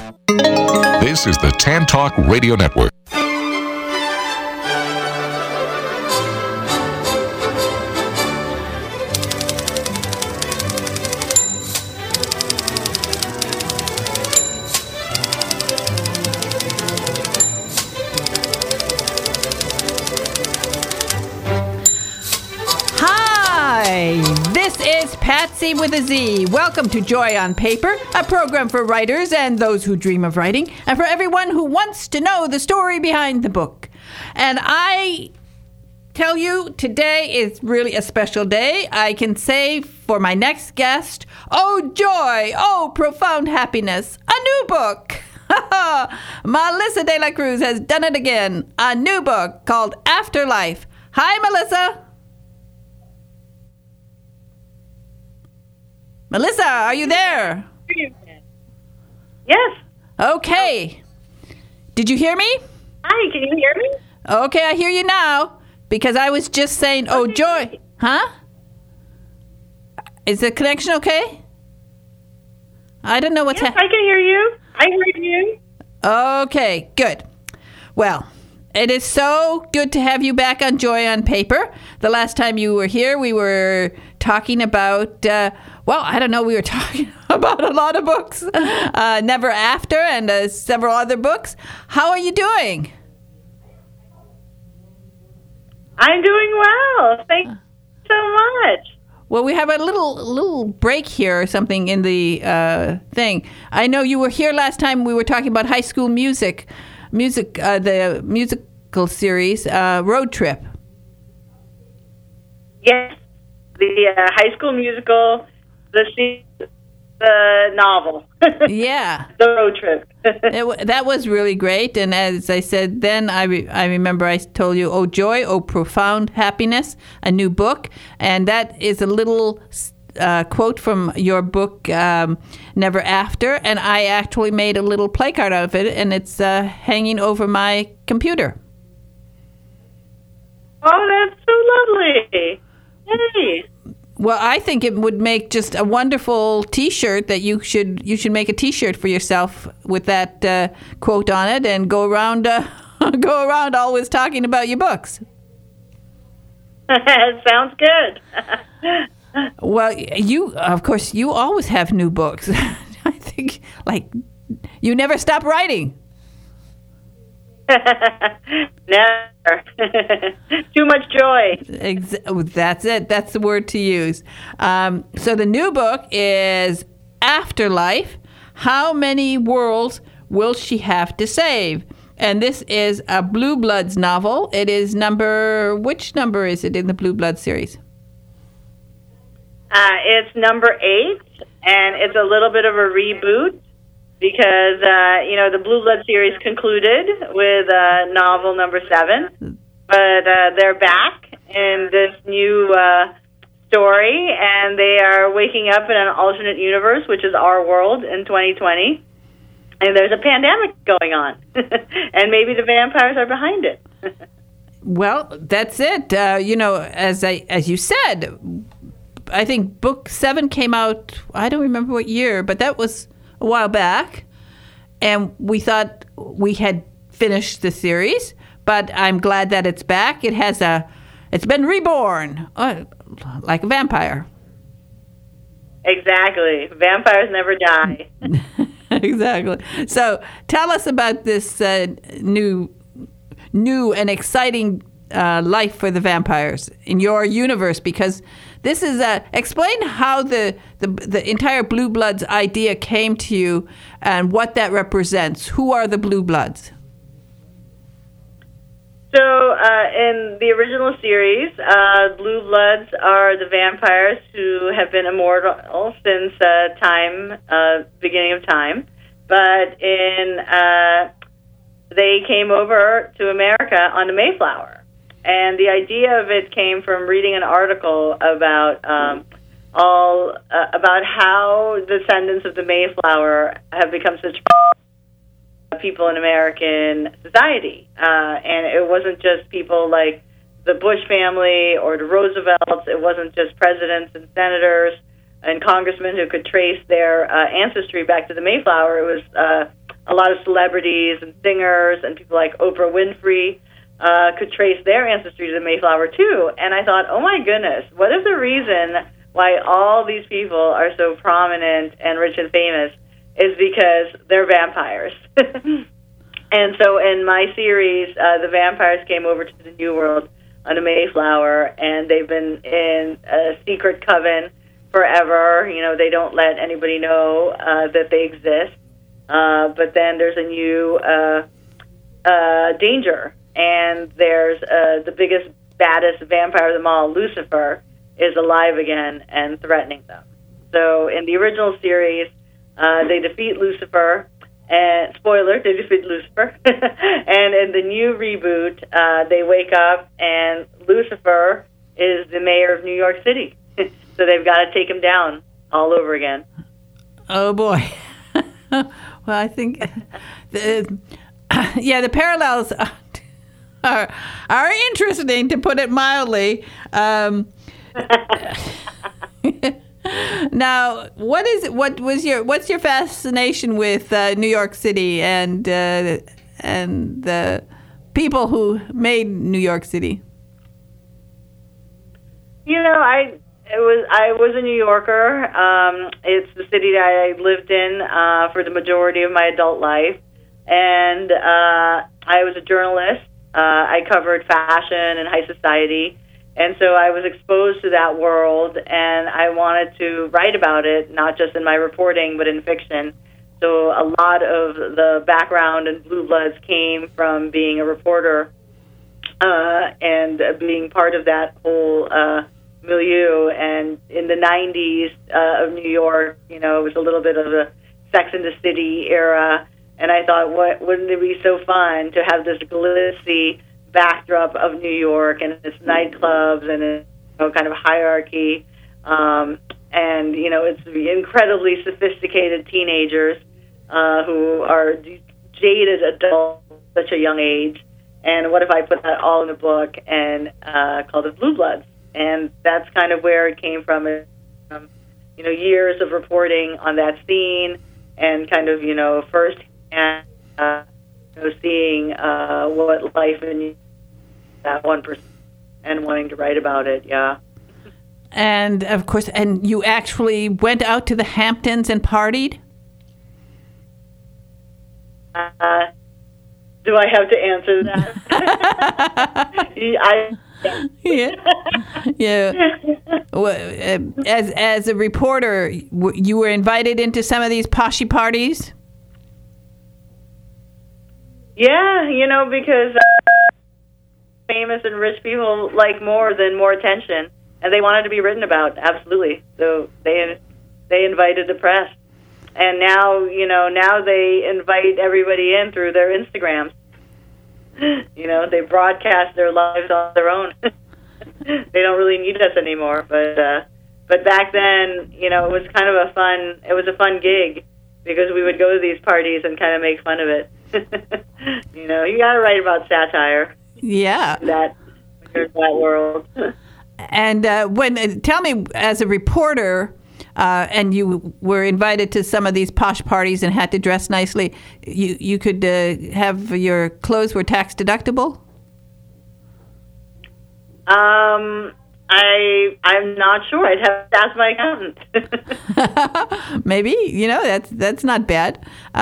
This is the Tan Talk Radio Network. Patsy with a Z. Welcome to Joy on Paper, a program for writers and those who dream of writing, and for everyone who wants to know the story behind the book. And I tell you, today is really a special day. I can say for my next guest, oh joy, oh profound happiness, a new book. Melissa De La Cruz has done it again. A new book called Afterlife. Hi, Melissa. Melissa, are you there? Yes. Okay. Did you hear me? Hi, can you hear me? Okay, I hear you now. Because I was just saying, oh, joy. Huh? Is the connection okay? I don't know what's happening. Yes, I can hear you. I heard you. Okay, good. Well, it is so good to have you back on Joy on Paper. The last time you were here, we were talking about, we were talking about a lot of books. Never After and several other books. How are you doing? I'm doing well. Thank you so much. Well, we have a little break here or something in the thing. I know you were here last time. We were talking about High School Music, the musical series, Road Trip. Yes, the High School Musical, the novel. Yeah. The Road Trip. That was really great. And as I said then, I remember I told you, oh joy, oh profound happiness, a new book. And that is a little quote from your book, Never After. And I actually made a little placard out of it, and it's hanging over my computer. Oh, that's so lovely. Hey. Well, I think it would make just a wonderful T-shirt that you should make a T-shirt for yourself with that quote on it, and go around always talking about your books. Sounds good. Well, you always have new books. I think you never stop writing. Never. Too much joy. That's it. That's the word to use. So the new book is Afterlife. How many worlds will she have to save? And this is a Blue Bloods novel. It is which number is it in the Blue Bloods series? It's number 8, and it's a little bit of a reboot. Because, the Blue Blood series concluded with novel number 7. But they're back in this new story, and they are waking up in an alternate universe, which is our world in 2020. And there's a pandemic going on. And maybe the vampires are behind it. Well, that's it. As you said, I think book 7 came out, I don't remember what year, but that was a while back, and we thought we had finished the series, but I'm glad that it's back. It's been reborn, like a vampire. Exactly. Vampires never die. Exactly. So tell us about this new and exciting life for the vampires in your universe, because this is explain how the entire Blue Bloods idea came to you and what that represents. Who are the Blue Bloods? So in the original series, Blue Bloods are the vampires who have been immortal since beginning of time. But they came over to America on the Mayflower. And the idea of it came from reading an article about about how descendants of the Mayflower have become such people in American society. And it wasn't just people like the Bush family or the Roosevelts. It wasn't just presidents and senators and congressmen who could trace their ancestry back to the Mayflower. It was a lot of celebrities and singers and people like Oprah Winfrey could trace their ancestry to the Mayflower too. And I thought, oh my goodness, what if the reason why all these people are so prominent and rich and famous is because they're vampires? And so in my series, the vampires came over to the New World on the Mayflower, and they've been in a secret coven forever. You know, they don't let anybody know that they exist. But then there's a new danger, and there's the biggest, baddest vampire of them all, Lucifer, is alive again and threatening them. So in the original series, they defeat Lucifer. And spoiler, they defeat Lucifer. And in the new reboot, they wake up and Lucifer is the mayor of New York City. So they've got to take him down all over again. Oh boy. Well, I think the parallels are interesting, to put it mildly. Now, what's your fascination with New York City and the people who made New York City? You know, I was a New Yorker. It's the city that I lived in for the majority of my adult life, and I was a journalist. I covered fashion and high society. And so I was exposed to that world, and I wanted to write about it, not just in my reporting, but in fiction. So a lot of the background in Blue Bloods came from being a reporter and being part of that whole milieu. And in the 90s of New York, you know, it was a little bit of a Sex and the City era. And I thought, wouldn't it be so fun to have this glitzy backdrop of New York and its nightclubs and its kind of hierarchy, and it's incredibly sophisticated teenagers who are jaded adults at such a young age. And what if I put that all in a book and called it Blue Bloods? And that's kind of where it came from. Years of reporting on that scene and kind of firsthand. Seeing what life in that 1% and wanting to write about it, yeah. And of course, and you actually went out to the Hamptons and partied? Do I have to answer that? Yeah. As a reporter, you were invited into some of these poshy parties? Yeah, because famous and rich people like more attention, and they wanted to be written about, absolutely. So they invited the press, and now they invite everybody in through their Instagrams. They broadcast their lives on their own. They don't really need us anymore, but back then, it was kind of a fun gig because we would go to these parties and kind of make fun of it. You got to write about satire. Yeah. That world. And tell me, as a reporter, and you were invited to some of these posh parties and had to dress nicely, you could have your clothes were tax deductible? I'm not sure. I'd have to ask my accountant. Maybe, that's not bad.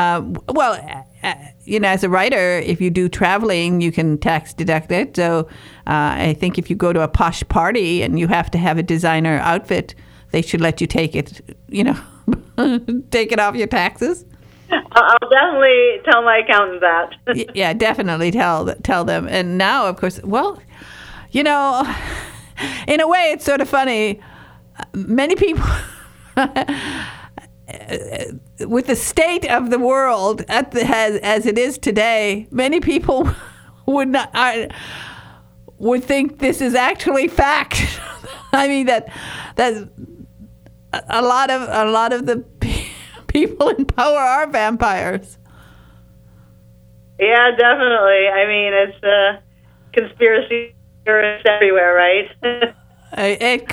As a writer, if you do traveling, you can tax deduct it. So I think if you go to a posh party and you have to have a designer outfit, they should let you take it, take it off your taxes. I'll definitely tell my accountant that. Yeah, definitely tell them. And now, of course, in a way, it's sort of funny. Many people, with the state of the world as it is today, many people would think this is actually fact. I mean that a lot of the people in power are vampires. Yeah, definitely. I mean, it's conspiracy theorists everywhere, right? It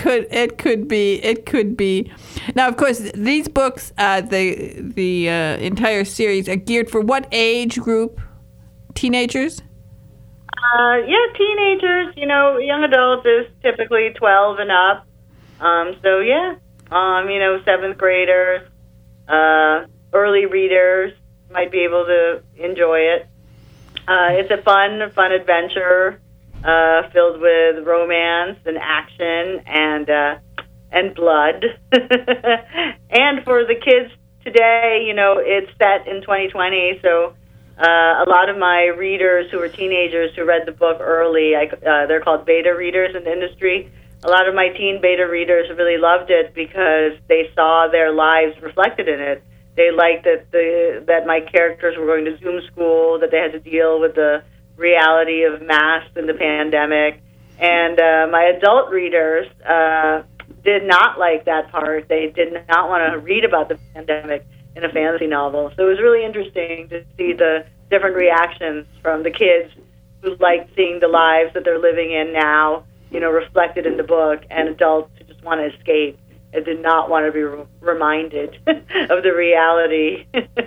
could be. Now, of course, these books, the entire series, are geared for what age group? Teenagers? Yeah, teenagers. Young adults is typically 12 and up. So yeah, 7th graders, early readers might be able to enjoy it. It's a fun adventure filled with romance and action and blood. And for the kids today, it's set in 2020, so a lot of my readers who are teenagers who read the book early, they're called beta readers in the industry. A lot of my teen beta readers really loved it because they saw their lives reflected in it. They liked that my characters were going to Zoom school, that they had to deal with the reality of masks and the pandemic. And my adult readers did not like that part. They did not want to read about the pandemic in a fantasy novel. So it was really interesting to see the different reactions from the kids who liked seeing the lives that they're living in now, reflected in the book, and adults who just want to escape and did not want to be reminded of the reality.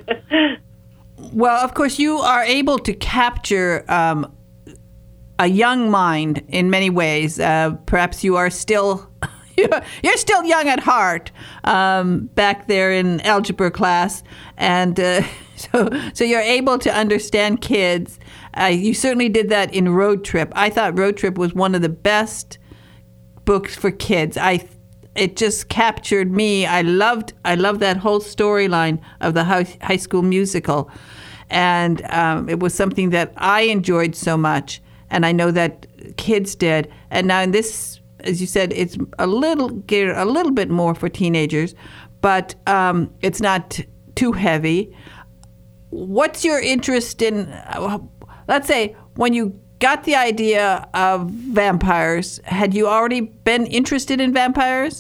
Well, of course, you are able to capture a young mind in many ways. Perhaps you are still you're still young at heart, back there in algebra class, and so you're able to understand kids. You certainly did that in Road Trip. I thought Road Trip was one of the best books for kids. It just captured me. I loved that whole storyline of the High School Musical, and it was something that I enjoyed so much, and I know that kids did. And now in this, as you said, it's a little bit more for teenagers, but it's not too heavy. What's your interest in? Let's say when you got the idea of vampires, had you already been interested in vampires?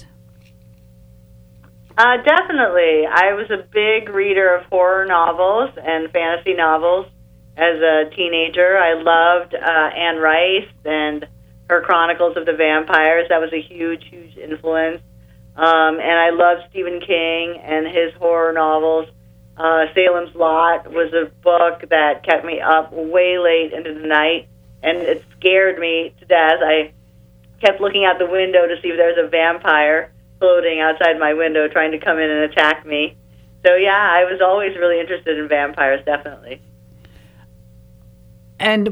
Definitely. I was a big reader of horror novels and fantasy novels as a teenager. I loved Anne Rice and her Chronicles of the Vampires. That was a huge, huge influence. And I loved Stephen King and his horror novels. Salem's Lot was a book that kept me up way late into the night, and it scared me to death. I kept looking out the window to see if there was a vampire floating outside my window trying to come in and attack me. So yeah, I was always really interested in vampires, definitely. And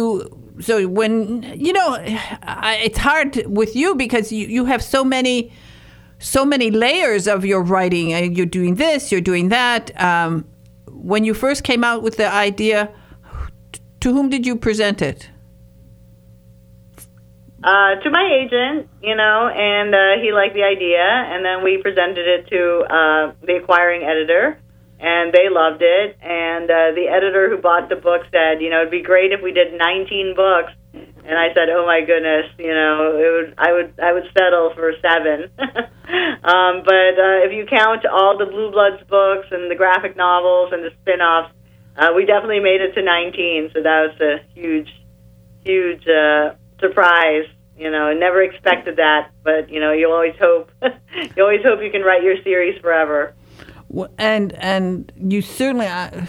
it's hard with you because you have so many layers of your writing. You're doing this, you're doing that. When you first came out with the idea, to whom did you present it? To my agent, and he liked the idea, and then we presented it to the acquiring editor, and they loved it. And the editor who bought the book said, it'd be great if we did 19 books. And I said, oh my goodness, I would settle for 7. But if you count all the Blue Bloods books and the graphic novels and the spin-offs, we definitely made it to 19. So that was a huge, huge surprise. I never expected that, but you always hope you can write your series forever. And you certainly.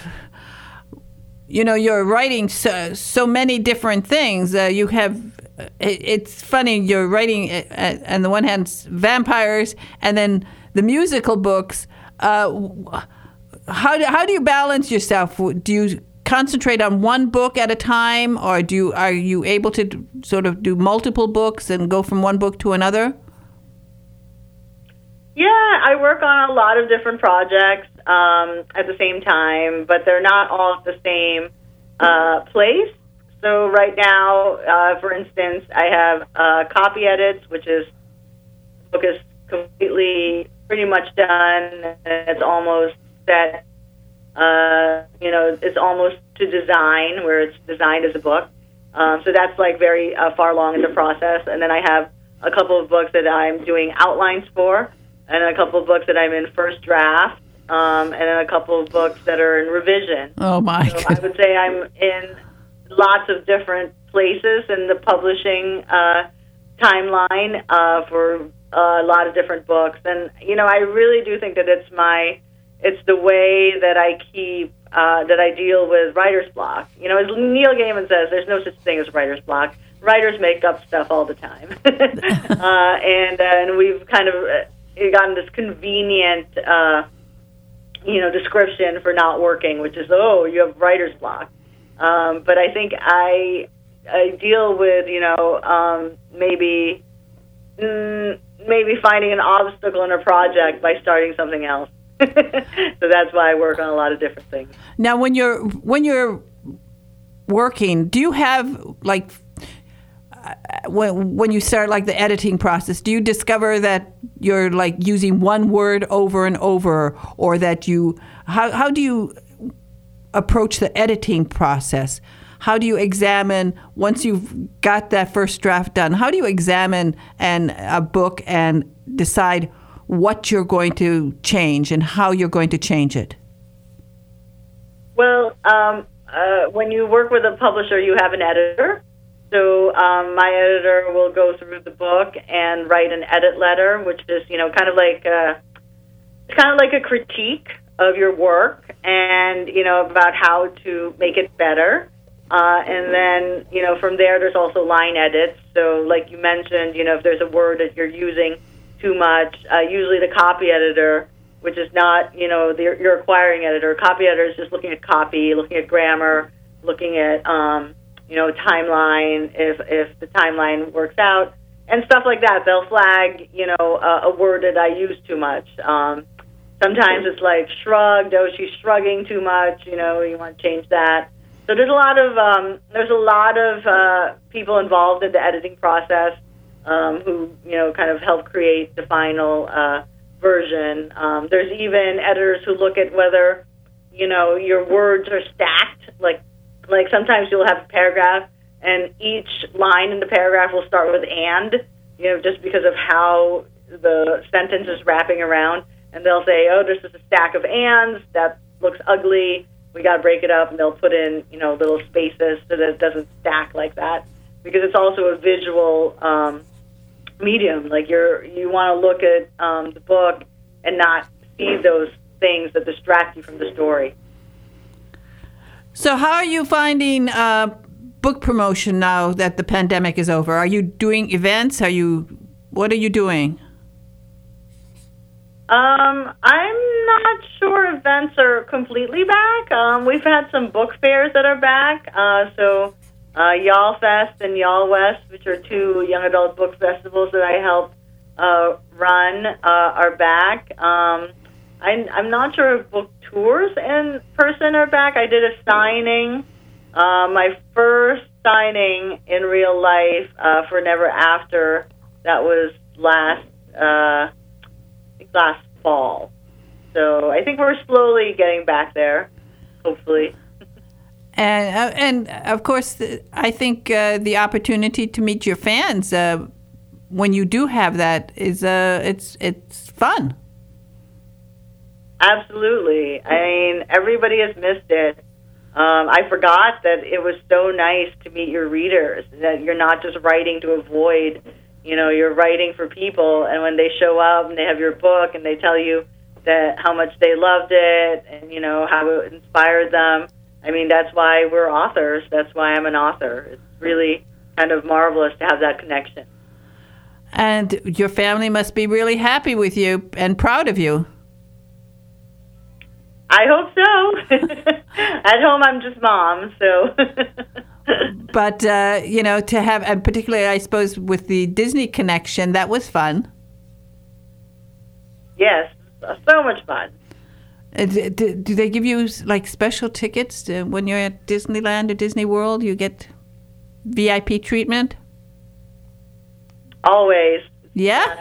You're writing so many different things. You have, it's funny, you're writing, on the one hand, vampires, and then the musical books. How do you balance yourself? Do you concentrate on one book at a time, or are you able to sort of do multiple books and go from one book to another? Yeah, I work on a lot of different projects at the same time, but they're not all at the same place. So right now, for instance, I have copy edits, which is the book is completely pretty much done. It's almost set. It's almost to design, where it's designed as a book. So that's like very far along in the process. And then I have a couple of books that I'm doing outlines for, and a couple of books that I'm in first draft, and then a couple of books that are in revision. Oh, my So I would say I'm in lots of different places in the publishing timeline for a lot of different books. And, I really do think that it's the way that I keep, that I deal with writer's block. As Neil Gaiman says, there's no such thing as writer's block. Writers make up stuff all the time. And we've kind of gotten this convenient, description for not working, which is, you have writer's block. But I think I deal with, maybe finding an obstacle in a project by starting something else. So that's why I work on a lot of different things. Now, when you're working, do you have when you start the editing process, do you discover that you're using one word over and over, or that how do you approach the editing process? How do you examine, once you've got that first draft done, how do you examine a book and decide what you're going to change and how you're going to change it? Well, when you work with a publisher, you have an editor. So my editor will go through the book and write an edit letter, which is, kind of like a critique of your work and, about how to make it better. And then, from there's also line edits. So like you mentioned, if there's a word that you're using too much, usually the copy editor, which is not, your acquiring editor. Copy editor is just looking at copy, looking at grammar, looking at, timeline, if the timeline works out, and stuff like that. They'll flag, a word that I use too much. Sometimes it's like shrugged. Oh, she's shrugging too much. You want to change that. So there's a lot of people involved in the editing process who kind of help create the final version. There's even editors who look at whether your words are stacked. Like sometimes you'll have a paragraph and each line in the paragraph will start with "and," just because of how the sentence is wrapping around. And they'll say, "Oh, this is a stack of ands. That looks ugly. We got to break it up." And they'll put in, little spaces so that it doesn't stack like that, because it's also a visual medium. Like you want to look at the book and not see those things that distract you from the story. So how are you finding book promotion now that the pandemic is over? Are you doing events? What are you doing? I'm not sure events are completely back. We've had some book fairs that are back. So Y'all Fest and Y'all West, which are two young adult book festivals that I help run, are back. I'm not sure if book tours in person are back. I did a signing, my first signing in real life for Never After. That was last fall. So I think we're slowly getting back there, hopefully. And of course, I think the opportunity to meet your fans when you do have that is it's fun. Absolutely. I mean, everybody has missed it. I forgot that it was so nice to meet your readers, that you're not just writing to avoid, you're writing for people. And when they show up and they have your book and they tell you that how much they loved it and, how it inspired them, I mean, that's why we're authors. That's why I'm an author. It's really kind of marvelous to have that connection. And your family must be really happy with you and proud of you. I hope so. At home, I'm just mom, so. But, to have, and particularly, I suppose, with the Disney connection, that was fun. Yes, so much fun. Do they give you, special tickets when you're at Disneyland or Disney World? You get VIP treatment? Always. Yeah?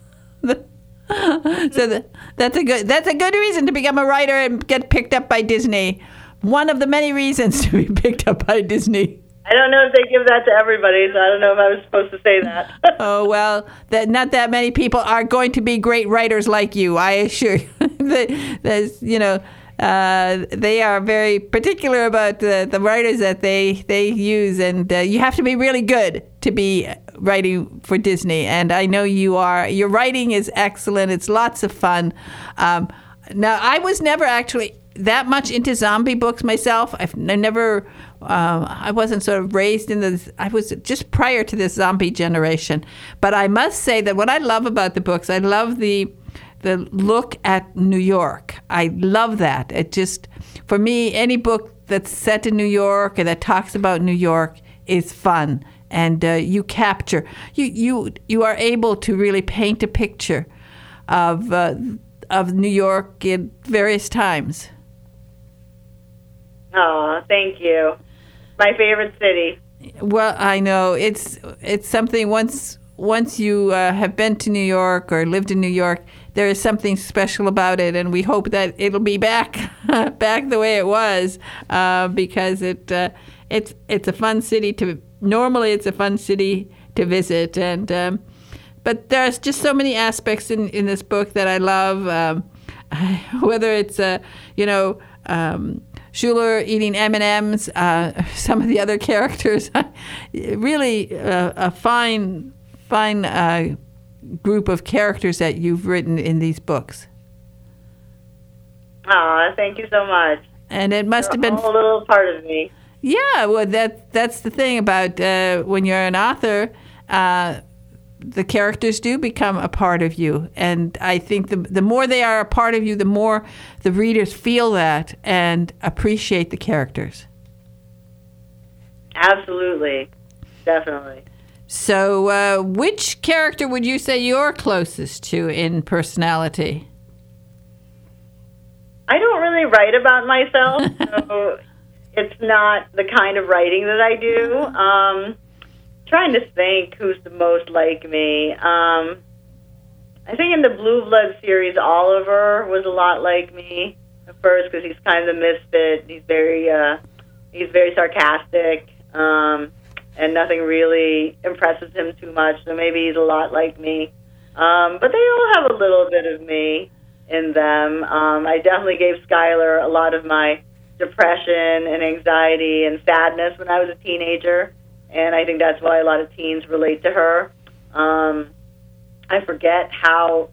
So that's a good reason to become a writer and get picked up by Disney. One of the many reasons to be picked up by Disney. I don't know if they give that to everybody, so I don't know if I was supposed to say that. Oh, well, not that many people are going to be great writers like you, I assure you. They are very particular about the writers that they use, and you have to be really good to be writing for Disney, and I know you are. Your writing is excellent. It's lots of fun. Now, I was never actually that much into zombie books myself. I never, I wasn't sort of raised in the, I was just prior to this zombie generation. But I must say that what I love about the books, I love the look at New York. I love that. It just, for me, any book that's set in New York or that talks about New York is fun. And you capture, you are able to really paint a picture of New York in various times. Oh, thank you. My favorite city. Well, I know it's something. Once you have been to New York or lived in New York, there is something special about it, and we hope that it'll be back the way it was, because it's a fun city to. Normally, it's a fun city to visit, and but there's just so many aspects in this book that I love. Whether it's Schuler eating M&Ms, some of the other characters, really a fine group of characters that you've written in these books. Oh, thank you so much. And it must have been a little part of me. Yeah, well, that's the thing about when you're an author, the characters do become a part of you. And I think the more they are a part of you, the more the readers feel that and appreciate the characters. Absolutely. Definitely. So which character would you say you're closest to in personality? I don't really write about myself, so it's not the kind of writing that I do. Trying to think who's the most like me. I think in the Blue Blood series, Oliver was a lot like me at first because he's kind of the misfit. He's very sarcastic, and nothing really impresses him too much. So maybe he's a lot like me. But they all have a little bit of me in them. I definitely gave Skylar a lot of my depression and anxiety and sadness when I was a teenager. And I think that's why a lot of teens relate to her. I forget how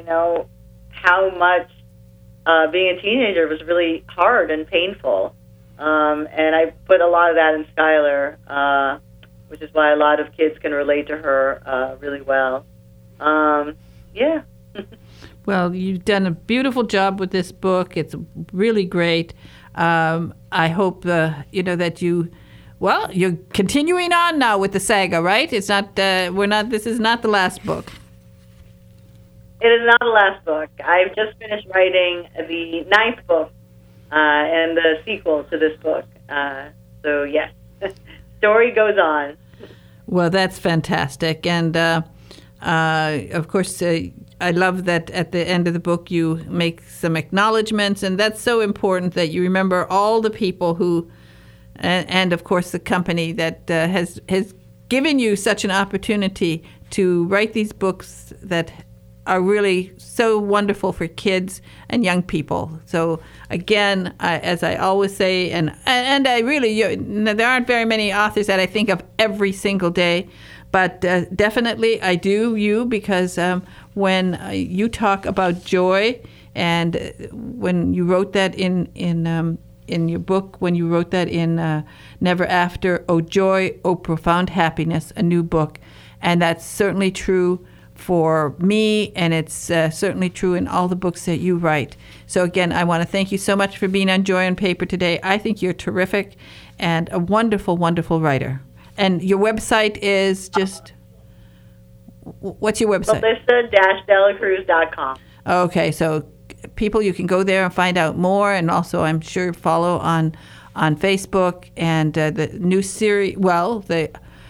much being a teenager was really hard and painful. And I put a lot of that in Skylar, which is why a lot of kids can relate to her really well. Yeah. Well, you've done a beautiful job with this book. It's really great. I hope that you. Well, you're continuing on now with the saga, right? It's not. This is not the last book. It is not the last book. I've just finished writing the 9th book and the sequel to this book. So yes, story goes on. Well, that's fantastic, and of course, I love that at the end of the book you make some acknowledgments, and that's so important that you remember all the people who. And of course, the company that has given you such an opportunity to write these books that are really so wonderful for kids and young people. So again, as I always say, and I really, there aren't very many authors that I think of every single day, but definitely I do because when you talk about joy, and when you wrote that in your book, when you wrote that in Never After, Oh Joy, Oh Profound Happiness, a new book. And that's certainly true for me, and it's certainly true in all the books that you write. So again, I want to thank you so much for being on Joy on Paper today. I think you're terrific and a wonderful, wonderful writer. And your website is just, what's your website? Melissa-delacruz.com. Okay, so people, you can go there and find out more, and also I'm sure follow on Facebook, and the new series. Well, the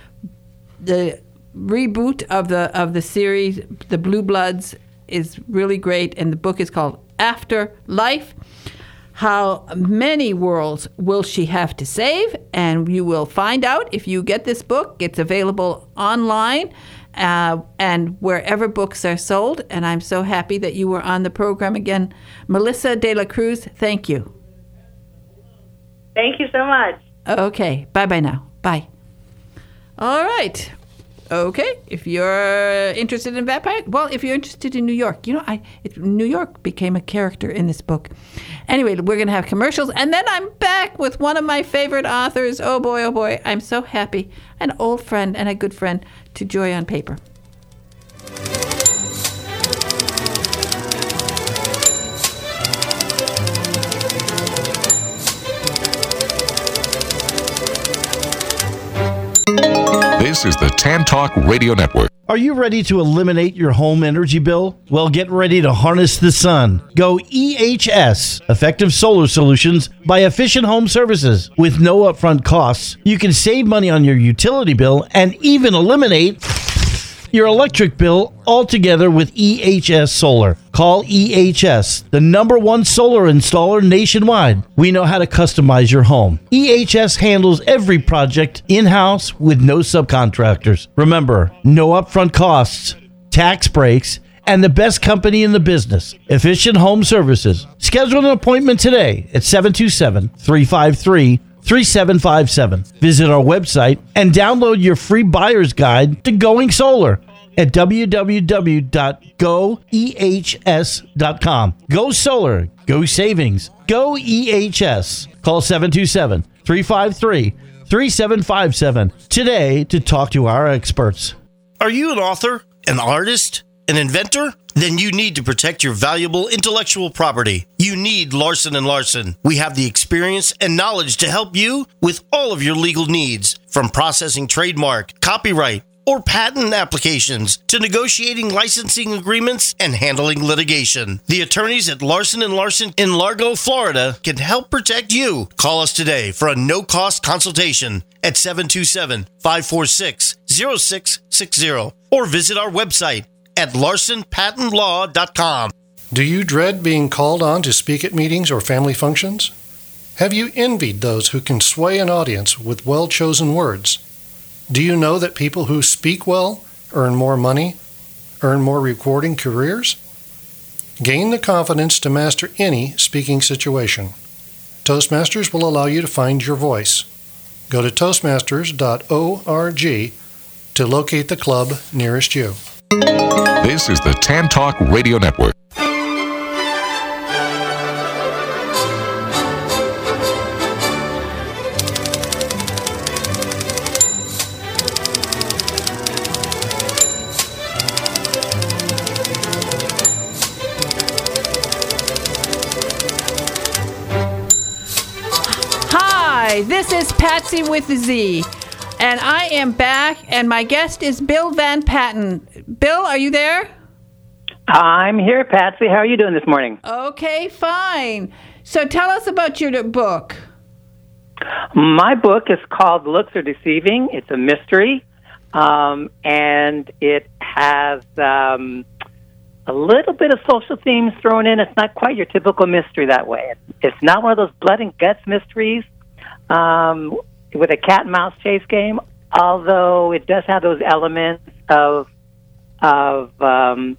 reboot of the series, The Blue Bloods, is really great, and the book is called After Life. How many worlds will she have to save? And you will find out if you get this book. It's available online. And wherever books are sold. And I'm so happy that you were on the program again. Melissa De La Cruz, thank you. Thank you so much. Okay. Bye-bye now. Bye. All right. Okay, if you're interested in vampire, well, if you're interested in New York, New York became a character in this book. Anyway, we're going to have commercials, and then I'm back with one of my favorite authors. Oh boy, I'm so happy. An old friend and a good friend to Joy on Paper. This is the Tan Talk Radio Network. Are you ready to eliminate your home energy bill? Well, get ready to harness the sun. Go EHS, Effective Solar Solutions by Efficient Home Services. With no upfront costs, you can save money on your utility bill and even eliminate your electric bill altogether with EHS Solar. Call EHS, the #1 solar installer nationwide. We know how to customize your home. EHS handles every project in-house with no subcontractors. Remember, no upfront costs, tax breaks, and the best company in the business, Efficient Home Services. Schedule an appointment today at 727-353-3757. Visit our website and download your free buyer's guide to going solar at www.goehs.com. Go solar, go savings, go EHS. Call 727-353-3757 today to talk to our experts. Are you an author, an artist, an inventor? Then you need to protect your valuable intellectual property. You need Larson & Larson. We have the experience and knowledge to help you with all of your legal needs, from processing trademark, copyright, or patent applications to negotiating licensing agreements and handling litigation. The attorneys at Larson & Larson in Largo, Florida can help protect you. Call us today for a no-cost consultation at 727-546-0660 or visit our website at larsonpatentlaw.com. Do you dread being called on to speak at meetings or family functions? Have you envied those who can sway an audience with well-chosen words? Do you know that people who speak well earn more money, earn more rewarding careers? Gain the confidence to master any speaking situation. Toastmasters will allow you to find your voice. Go to toastmasters.org to locate the club nearest you. This is the Tan Talk Radio Network. This is Patsy with a Z, and I am back, and my guest is Bill Van Patten. Bill, are you there? I'm here, Patsy. How are you doing this morning? Okay, fine. So tell us about your book. My book is called Looks Are Deceiving. It's a mystery, and it has a little bit of social themes thrown in. It's not quite your typical mystery that way. It's not one of those blood and guts mysteries with a cat and mouse chase game, although it does have those elements of the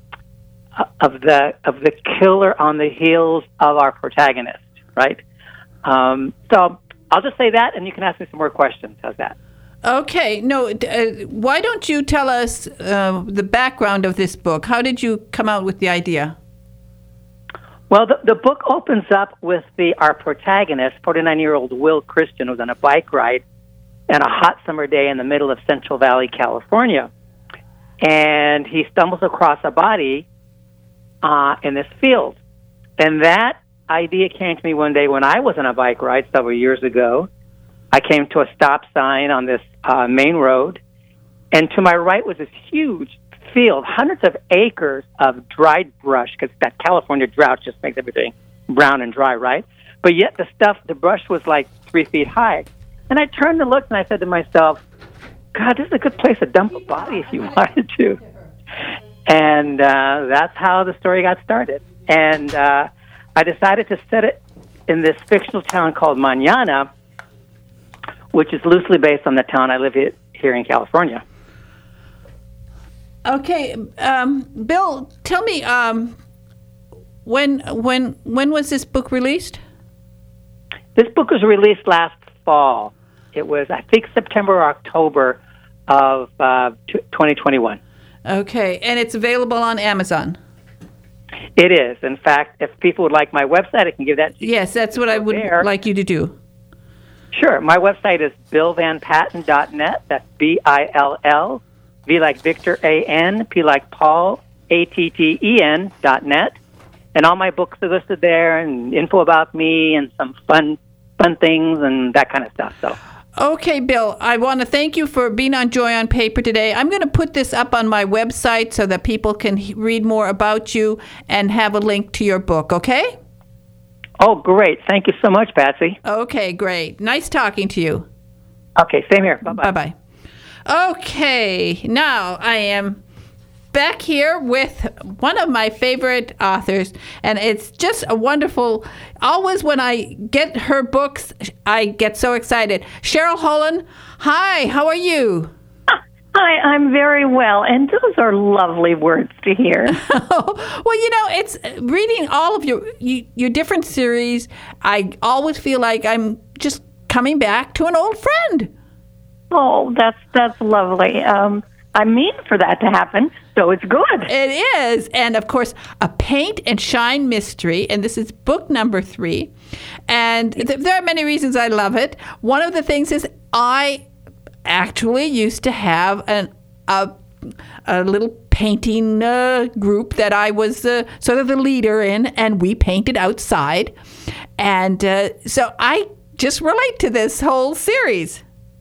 killer on the heels of our protagonist, right? So I'll just say that, and you can ask me some more questions. How's that? Okay. No, why don't you tell us the background of this book? How did you come out with the idea? Well, the book opens up with our protagonist, 49-year-old Will Christian, who's on a bike ride on a hot summer day in the middle of Central Valley, California. And he stumbles across a body in this field. And that idea came to me one day when I was on a bike ride several years ago. I came to a stop sign on this main road, and to my right was this huge field, hundreds of acres of dried brush, because that California drought just makes everything brown and dry, right? But yet the brush was like 3 feet high. And I turned and looked, and I said to myself, God, this is a good place to dump a body if you wanted to. And that's how the story got started. And I decided to set it in this fictional town called Manana, which is loosely based on the town I live here in California. Okay, Bill, tell me, when was this book released? This book was released last fall. It was, I think, September or October of 2021. Okay, and it's available on Amazon. It is. In fact, if people would like my website, I can give that to you. Yes, that's what I would like you to do. Sure. My website is billvanpatten.net. That's BILL, V like Victor, AN, P like Paul, ATTEN.net. And all my books are listed there, and info about me, and some fun things, and that kind of stuff. So. Okay, Bill, I want to thank you for being on Joy on Paper today. I'm going to put this up on my website so that people can read more about you and have a link to your book, okay? Oh, great. Thank you so much, Patsy. Okay, great. Nice talking to you. Okay, same here. Bye-bye. Bye-bye. Okay, now I am back here with one of my favorite authors, and it's just a wonderful, always when I get her books, I get so excited. Cheryl Holland, hi, how are you? Hi, I'm very well, and those are lovely words to hear. Well, you know, it's reading all of your different series, I always feel like I'm just coming back to an old friend. Oh, that's lovely. I mean for that to happen, so it's good. It is. And, of course, a paint and shine mystery, and this is book number 3. And there are many reasons I love it. One of the things is I actually used to have a little painting group that I was sort of the leader in, and we painted outside. And so I just relate to this whole series.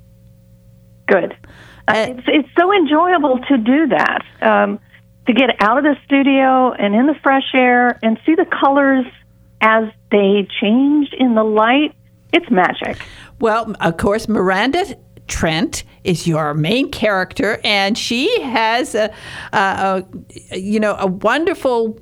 Good. It's so enjoyable to do that, to get out of the studio and in the fresh air and see the colors as they change in the light. It's magic. Well, of course, Miranda Trent is your main character, and she has a wonderful,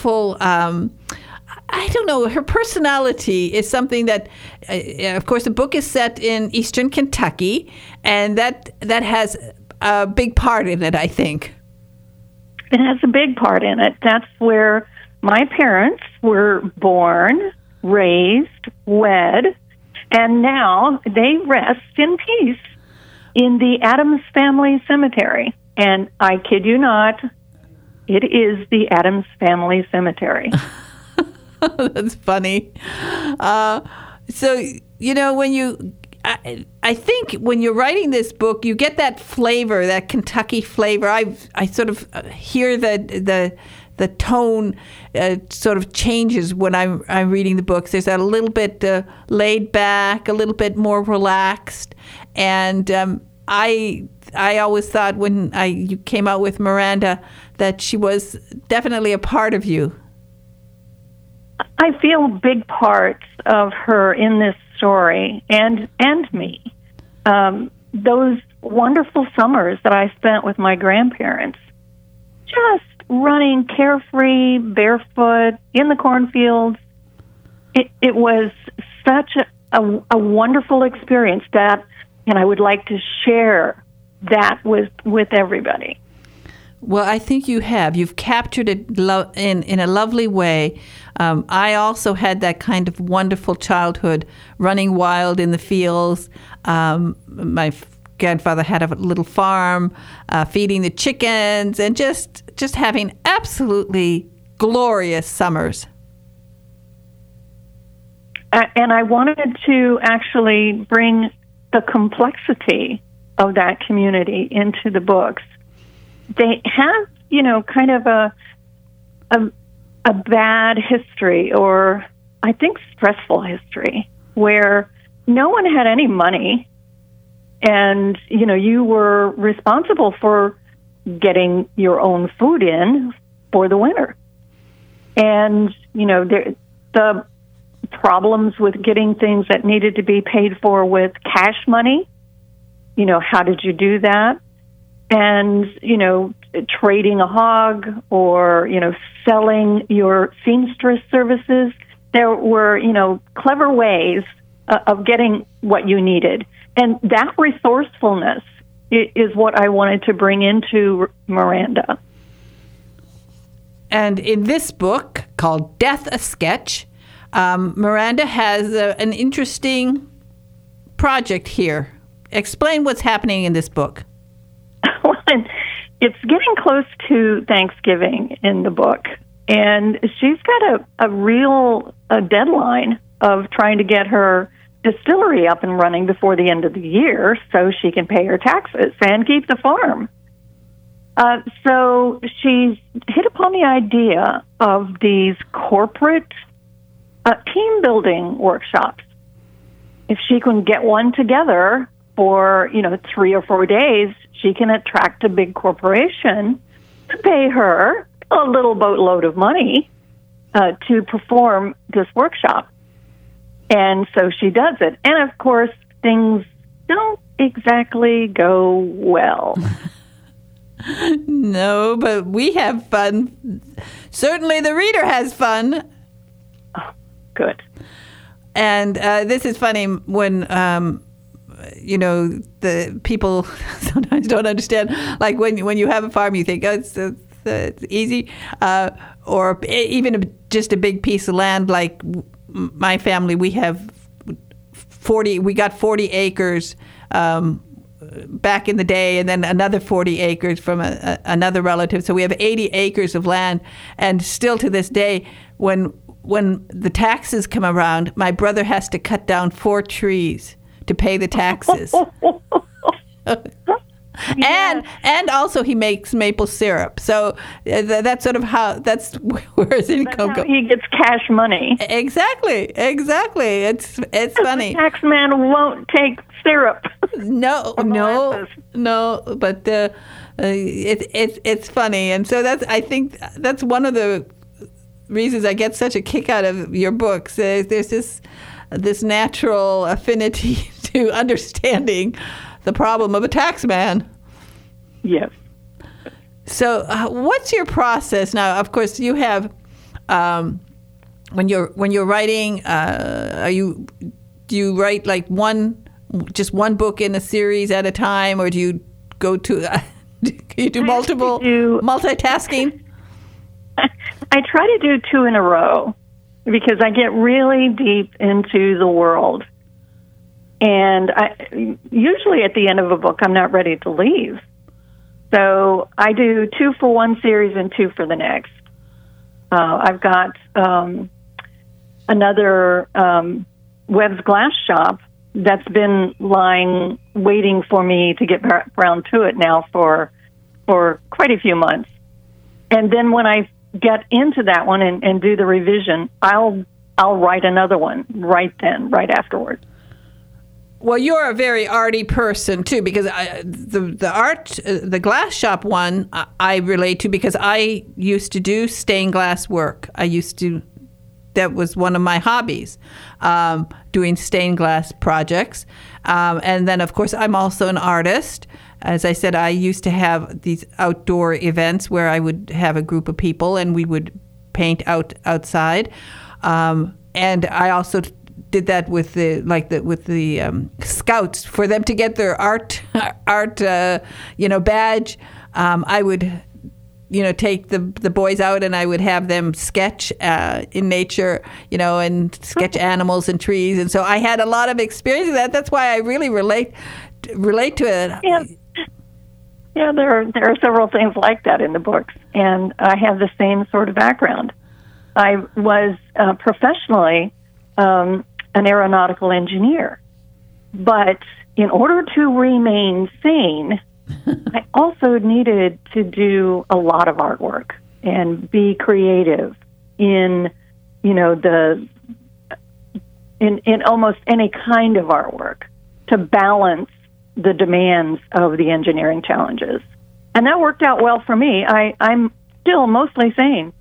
I don't know, her personality is something that, of course, the book is set in eastern Kentucky, and that has a big part in it, I think. It has a big part in it. That's where my parents were born, raised, wed, and now they rest in peace in the Addams Family Cemetery. And I kid you not, it is the Addams Family Cemetery. That's funny. So, you know, when I think when you're writing this book, you get that flavor, that Kentucky flavor. I sort of hear the tone sort of changes when I'm reading the books. There's a little bit laid back, a little bit more relaxed, and I always thought when you came out with Miranda that she was definitely a part of you. I feel big parts of her in this story, and me. Those wonderful summers that I spent with my grandparents, just running carefree, barefoot, in the cornfields. It was such a wonderful experience and I would like to share that with everybody. Well, I think you have. You've captured it in a lovely way. I also had that kind of wonderful childhood, running wild in the fields. My grandfather had a little farm, feeding the chickens, and just having absolutely glorious summers. And I wanted to actually bring the complexity of that community into the books. They have, kind of a bad history, or I think stressful history, where no one had any money, and you were responsible for getting your own food in for the winter, and the problems with getting things that needed to be paid for with cash money. How did you do that? And, trading a hog or, selling your seamstress services. There were, clever ways of getting what you needed. And that resourcefulness is what I wanted to bring into Miranda. And in this book called Death, a Sketch, Miranda has an interesting project here. Explain what's happening in this book. And it's getting close to Thanksgiving in the book, and she's got a real deadline of trying to get her distillery up and running before the end of the year so she can pay her taxes and keep the farm. So she's hit upon the idea of these corporate team building workshops. If she can get one together for, 3 or 4 days, she can attract a big corporation to pay her a little boatload of money to perform this workshop. And so she does it. And, of course, things don't exactly go well. No, but we have fun. Certainly the reader has fun. Oh, good. And this is funny when, the people sometimes don't understand. Like when you have a farm, you think, oh, it's easy. Or even just a big piece of land. Like my family, we have 40 acres back in the day, and then another 40 acres from another relative. So we have 80 acres of land. And still to this day, when the taxes come around, my brother has to cut down 4 trees to pay the taxes. And also he makes maple syrup. So that's sort of that's where his income goes. He gets cash money. Exactly. It's funny. The tax man won't take syrup. No. But it's funny, and so I think that's one of the reasons I get such a kick out of your books. There's this natural affinity to understanding the problem of a tax man. Yes. So, what's your process now? Of course, you have when you're writing. Do you write like just one book in a series at a time, or do you go to? Do you do multitasking? I try to do 2 in a row because I get really deep into the world. And usually at the end of a book, I'm not ready to leave. So I do 2 for one series and 2 for the next. I've got another Webb's Glass Shop that's been waiting for me to get around to it now for quite a few months. And then when I get into that one and do the revision, I'll write another one right afterward. Well, you're a very arty person too, because the glass shop one I relate to because I used to do stained glass work. That was one of my hobbies, doing stained glass projects. And then, of course, I'm also an artist. As I said, I used to have these outdoor events where I would have a group of people and we would paint outside. And I also did that with the scouts for them to get their art badge. I would take the boys out and I would have them sketch in nature, and sketch animals and trees. And so I had a lot of experience with that. That's why I really relate to it. Yeah, there are several things like that in the books, and I have the same sort of background. I was professionally an aeronautical engineer, but in order to remain sane, I also needed to do a lot of artwork and be creative in almost any kind of artwork to balance the demands of the engineering challenges. And that worked out well for me. I'm still mostly sane.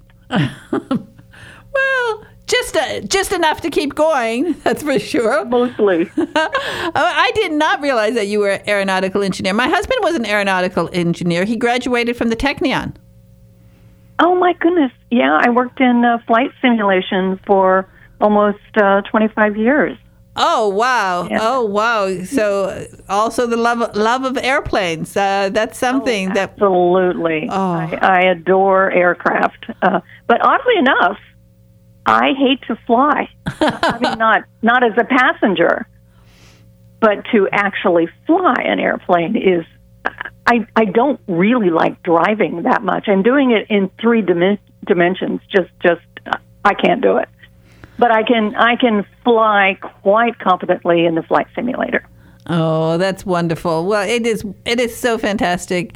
Well, just enough to keep going, that's for sure. Mostly. I did not realize that you were an aeronautical engineer. My husband was an aeronautical engineer. He graduated from the Technion. Oh, my goodness. Yeah, I worked in flight simulation for almost 25 years. Oh, wow. Yeah. Oh, wow. So also the love of airplanes. That's something that... Absolutely. Oh. I adore aircraft. But oddly enough, I hate to fly. I mean, not as a passenger, but to actually fly an airplane I don't really like driving that much. I'm doing it in three dimensions. Just I can't do it. But I can fly quite competently in the flight simulator. Oh, that's wonderful. Well, it is so fantastic.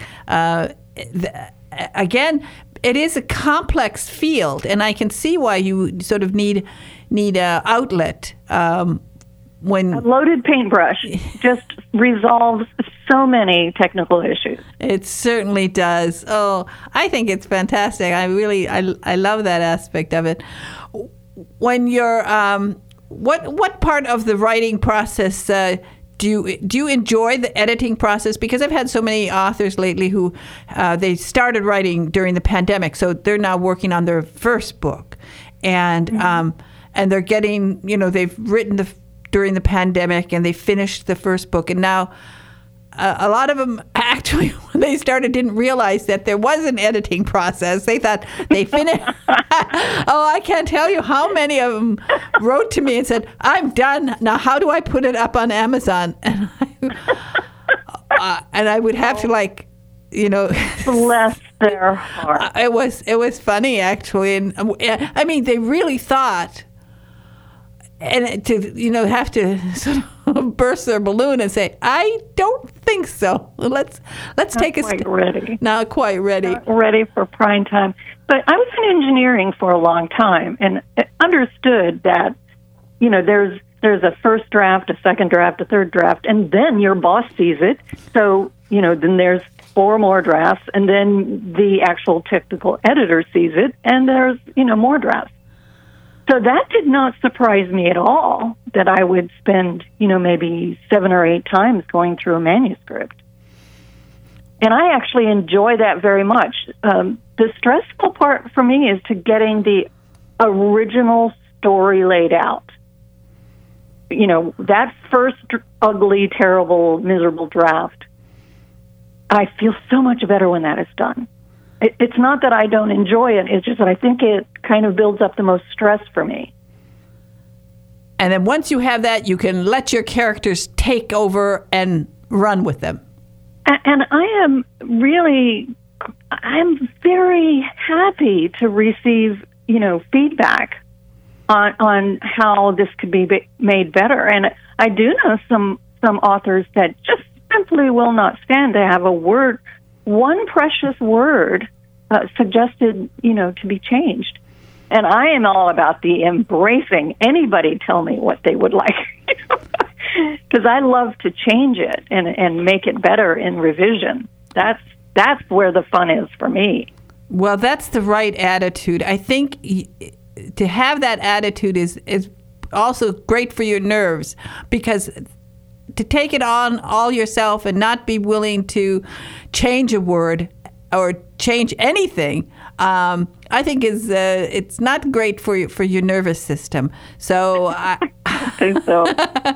Again, it is a complex field, and I can see why you sort of need an outlet. When a loaded paintbrush just resolves so many technical issues. It certainly does. Oh, I think it's fantastic. I love that aspect of it. When you're what part of the writing process do you enjoy the editing process? Because I've had so many authors lately who they started writing during the pandemic, so they're now working on their first book, and they're getting, they've written during the pandemic and they finished the first book, and now a lot of them actually, when they started, didn't realize that there was an editing process. They thought they finished. Oh, I can't tell you how many of them wrote to me and said, "I'm done. Now, how do I put it up on Amazon?" And I would have to bless their heart. It was funny, actually, and I mean, they really thought. And to have to sort of burst their balloon and say, "I don't think so. Let's take a step." Not quite ready. Not ready for prime time. But I was in engineering for a long time and understood that there's a first draft, a second draft, a third draft, and then your boss sees it. So then there's 4 more drafts, and then the actual technical editor sees it, and there's more drafts. So that did not surprise me at all, that I would spend, maybe 7 or 8 times going through a manuscript. And I actually enjoy that very much. The stressful part for me is to getting the original story laid out. That first ugly, terrible, miserable draft, I feel so much better when that is done. It's not that I don't enjoy it. It's just that I think it kind of builds up the most stress for me. And then once you have that, you can let your characters take over and run with them. And I'm very happy to receive, feedback on how this could be made better. And I do know some authors that just simply will not stand to have one precious word suggested, to be changed. And I am all about the embracing anybody tell me what they would like. Because I love to change it and make it better in revision. That's where the fun is for me. Well, that's the right attitude. I think to have that attitude is also great for your nerves, because to take it on all yourself and not be willing to change a word or change anything, I think it's not great for your nervous system. So I think so.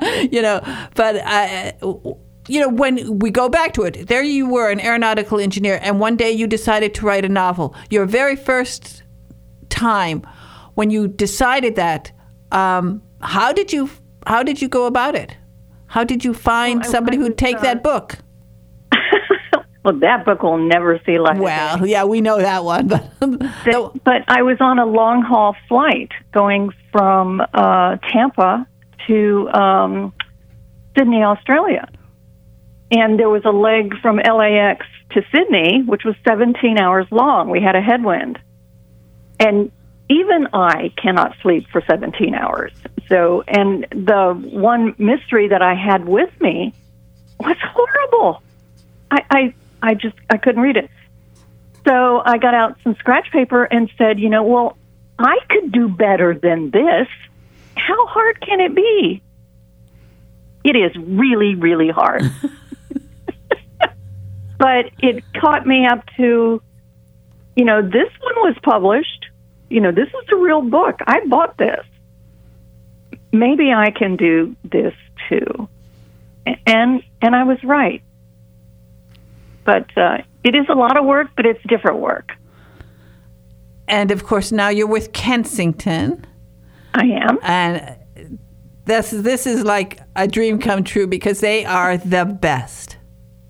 When we go back to it, there you were, an aeronautical engineer, and one day you decided to write a novel. Your very first time when you decided that, how did you go about it? How did you find somebody who'd take that book? Well, that book will never see light. Well, yeah, we know that one. But I was on a long-haul flight going from Tampa to Sydney, Australia. And there was a leg from LAX to Sydney, which was 17 hours long. We had a headwind. And even I cannot sleep for 17 hours. So, and the one mystery that I had with me was horrible. I couldn't read it. So I got out some scratch paper and said, well, I could do better than this. How hard can it be? It is really, really hard. But it caught me up to, this one was published. This is a real book. I bought this. Maybe I can do this too. And I was right. But it is a lot of work, but it's different work. And, of course, now you're with Kensington. I am. And this is like a dream come true, because they are the best.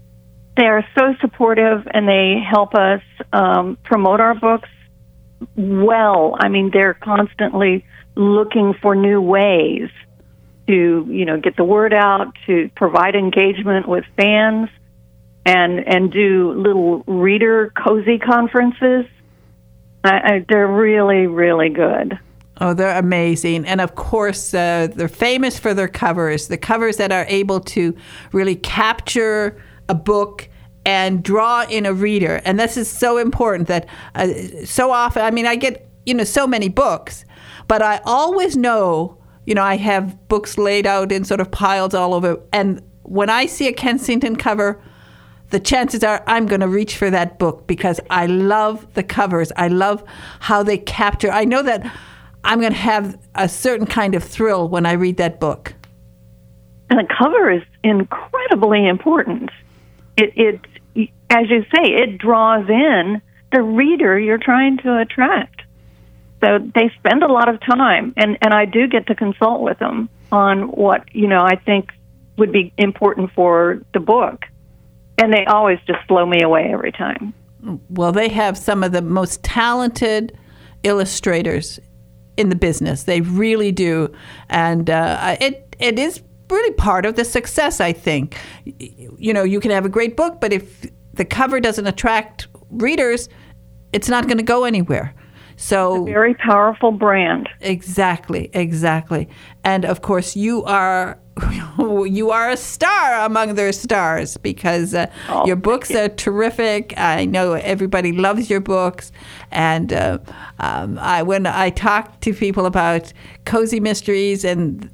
they are so supportive, and they help us promote our books well. I mean, they're constantly looking for new ways to, get the word out, to provide engagement with fans, and do little reader cozy conferences. They're really, really good. Oh, they're amazing. And of course, they're famous for their covers, the covers that are able to really capture a book and draw in a reader. And this is so important that so often, I get, so many books, but I always know, I have books laid out in sort of piles all over. And when I see a Kensington cover, the chances are I'm going to reach for that book because I love the covers. I love how they capture. I know that I'm going to have a certain kind of thrill when I read that book. And the cover is incredibly important. It as you say, it draws in the reader you're trying to attract. So they spend a lot of time, and I do get to consult with them on what, I think would be important for the book. And they always just blow me away every time. Well, they have some of the most talented illustrators in the business. They really do. And it is really part of the success, I think. You can have a great book, but if the cover doesn't attract readers, it's not going to go anywhere. So it's a very powerful brand. Exactly. And of course, you are a star among their stars because your books are terrific. I know everybody loves your books, and when I talk to people about cozy mysteries, and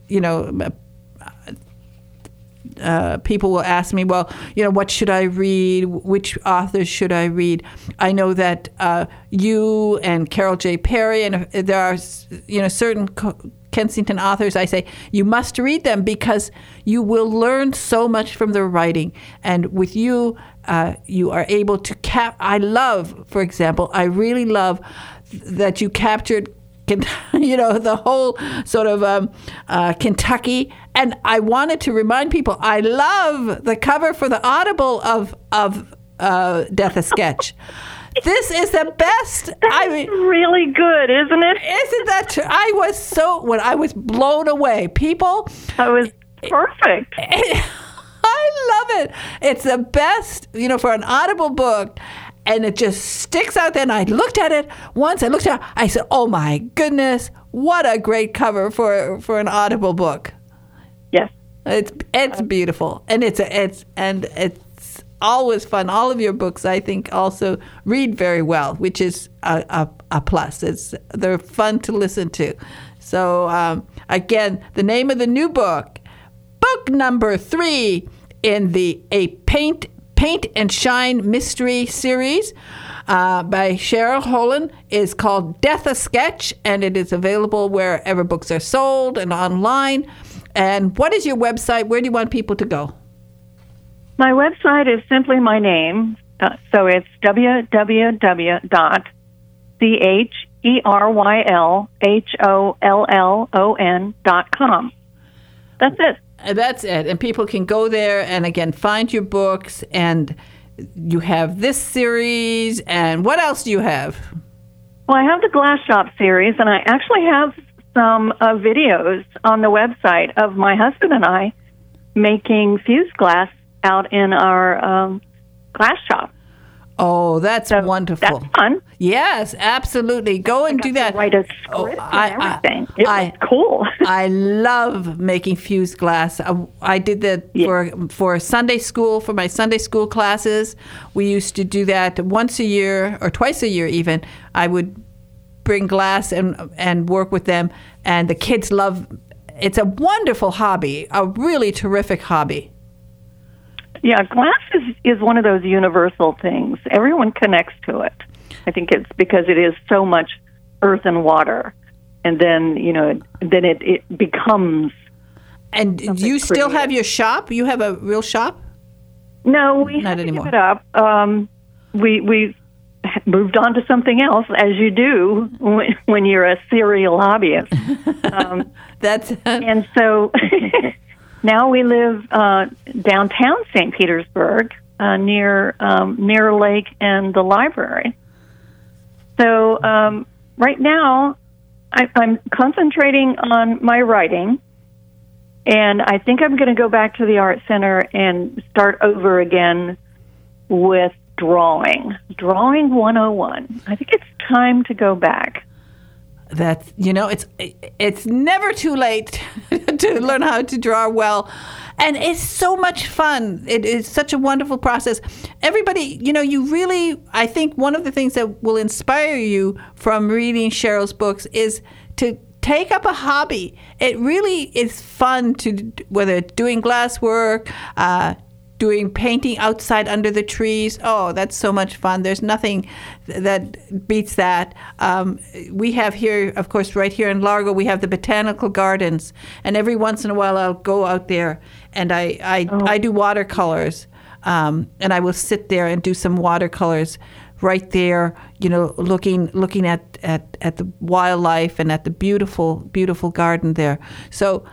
people will ask me, well, what should I read? Which authors should I read? I know that you and Carol J. Perry, and there are certain Kensington authors, I say, you must read them because you will learn so much from their writing. And with you, you are able to for example, I really love that you captured the whole sort of Kentucky. And I wanted to remind people, I love the cover for the Audible of Death a Sketch. This is the best. That's really good, isn't it? Isn't that true? I was blown away. People. That was perfect. I love it. It's the best, for an Audible book. And it just sticks out there. And I looked at it once. I said, oh my goodness, what a great cover for an Audible book. Yes. It's beautiful. And it's always fun. All of your books, I think, also read very well, which is a plus. They're fun to listen to. So again, the name of the new book number 3 in the Paint and Shine Mystery Series by Cheryl Holland is called Death a Sketch, and it is available wherever books are sold and online. And what is your website? Where do you want people to go? My website is simply my name, so it's www.CherylHollon.com. That's it. That's it. And people can go there and, again, find your books. And you have this series. And what else do you have? Well, I have the Glass Shop series, and I actually have some videos on the website of my husband and I making fused glass out in our glass shop. Oh, that's wonderful. That's fun. Yes, absolutely. Go and do that. Write a script and everything. It was cool. I love making fused glass. I did that for Sunday school, for my Sunday school classes. We used to do that once a year or twice a year even. I would bring glass and work with them, and the kids love. It's a wonderful hobby, a really terrific hobby. Yeah, glass is one of those universal things. Everyone connects to it. I think it's because it is so much earth and water, and then it becomes. And do you still have your shop? You have a real shop? No, we not anymore. Give it up. We moved on to something else, as you do when you're a serial hobbyist. And so. Now we live downtown St. Petersburg, near Mirror Lake and the library. So right now, I'm concentrating on my writing, and I think I'm going to go back to the Art Center and start over again with drawing 101. I think it's time to go back. That's, it's never too late to learn how to draw well. And it's so much fun. It is such a wonderful process. Everybody, you really, I think one of the things that will inspire you from reading Cheryl's books is to take up a hobby. It really is fun to, whether it's doing glass work, doing painting outside under the trees. Oh, that's so much fun. There's nothing that beats that. We have here, of course, right here in Largo, we have the botanical gardens. And every once in a while, I'll go out there and I do watercolors. And I will sit there and do some watercolors right there, looking at the wildlife and at the beautiful, beautiful garden there. So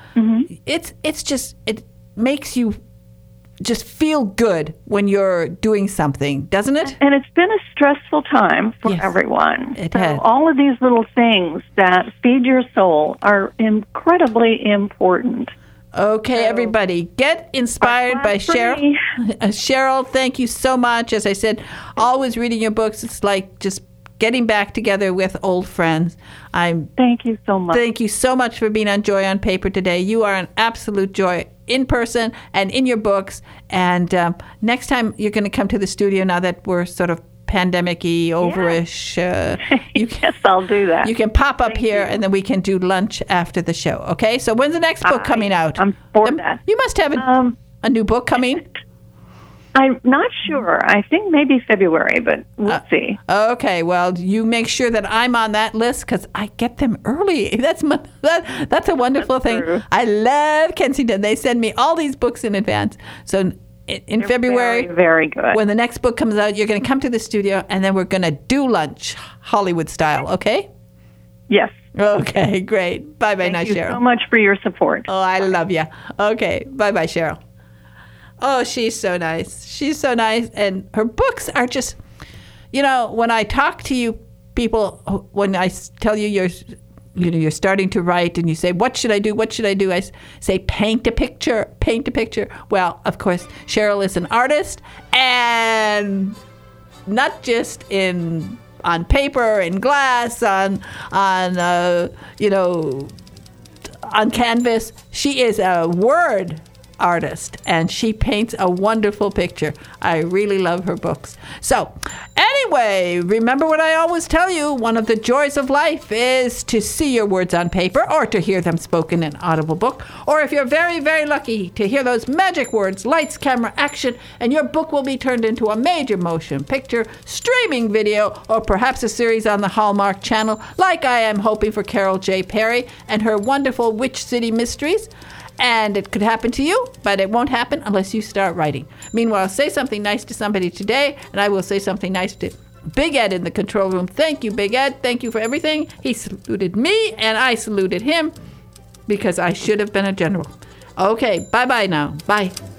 it makes you just feel good when you're doing something, doesn't it? And it's been a stressful time for everyone. It has. All of these little things that feed your soul are incredibly important. Okay, everybody, get inspired by Cheryl. Cheryl, thank you so much. As I said, always reading your books. It's like just getting back together with old friends. Thank you so much. Thank you so much for being on Joy on Paper today. You are an absolute joy in person and in your books. And next time you're going to come to the studio, now that we're sort of pandemic-y, overish. Yes, I'll do that. You can pop up here, and then we can do lunch after the show, okay? So when's the next book coming out? I'm for that. You must have a new book coming. I'm not sure. I think maybe February, but we'll see. Okay, well, you make sure that I'm on that list because I get them early. That's a wonderful thing. True. I love Kensington. They send me all these books in advance. So in February, very, very good. When the next book comes out, you're going to come to the studio, and then we're going to do lunch, Hollywood style, okay? Yes. Okay, great. Bye-bye now, Cheryl. Thank you so much for your support. Oh, I love you. Okay, bye-bye, Cheryl. Oh, she's so nice. She's so nice. And her books are just, when I talk to you people, when I tell you you're starting to write and you say, what should I do? What should I do? I say, paint a picture, paint a picture. Well, of course, Cheryl is an artist, and not just on paper and glass, on canvas. She is a word artist, and she paints a wonderful picture. I really love her books. So anyway, remember what I always tell you, one of the joys of life is to see your words on paper or to hear them spoken in audible book, or if you're very, very lucky to hear those magic words, lights, camera, action, and your book will be turned into a major motion picture, streaming video, or perhaps a series on the Hallmark Channel, like I am hoping for Carol J. Perry and her wonderful Witch City Mysteries. And it could happen to you, but it won't happen unless you start writing. Meanwhile, say something nice to somebody today, and I will say something nice to Big Ed in the control room. Thank you, Big Ed. Thank you for everything. He saluted me, and I saluted him because I should have been a general. Okay, bye-bye now. Bye.